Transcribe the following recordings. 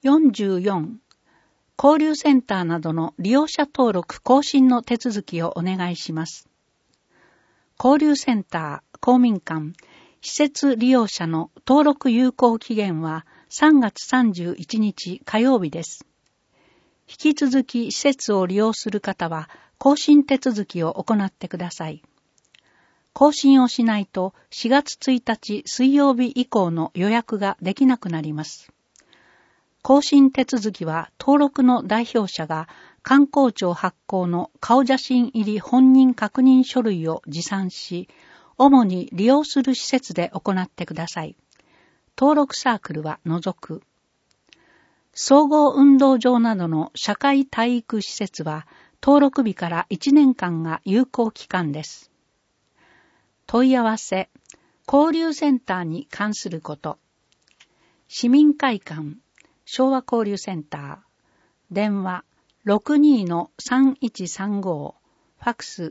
44、交流センターなどの利用者登録更新の手続きをお願いします。交流センター、公民館、施設利用者の登録有効期限は3月31日火曜日です。引き続き施設を利用する方は更新手続きを行ってください。更新をしないと4月1日水曜日以降の予約ができなくなります。更新手続きは登録の代表者が観光庁発行の顔写真入り本人確認書類を持参し、主に利用する施設で行ってください。登録サークルは除く。総合運動場などの社会体育施設は登録日から1年間が有効期間です。問い合わせ、交流センターに関すること。市民会館、昭和交流センター、電話 62-3135、ファクス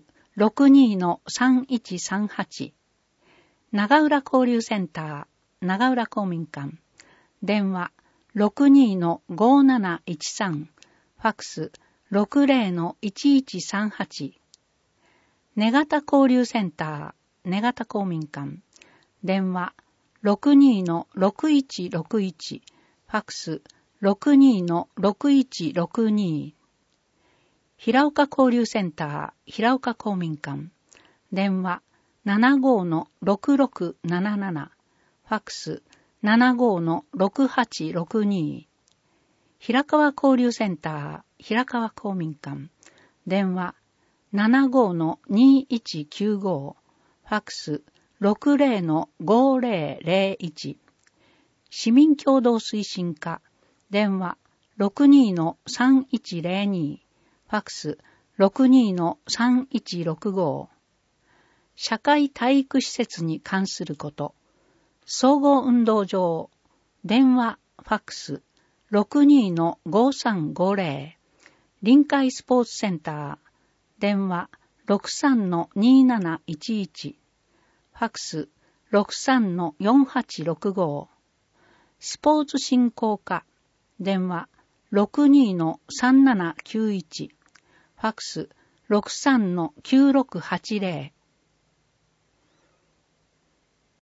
62-3138、長浦交流センター、長浦公民館、電話 62-5713、ファクス 60-1138、根方交流センター、根方公民館、電話 62-6161、ファクス 62-6162、平岡交流センター、平岡公民館、電話 75-6677、ファクス 75-6862、平川交流センター、平川公民館、電話 75-2195、ファクス 60-5001、市民共同推進課、電話 62-3102、ファクス 62-3165、社会体育施設に関すること、総合運動場、電話、ファクス 62-5350、臨海スポーツセンター、電話 63-2711、ファクス 63-4865、スポーツ振興課、電話 62-3791、ファクス 63-9680、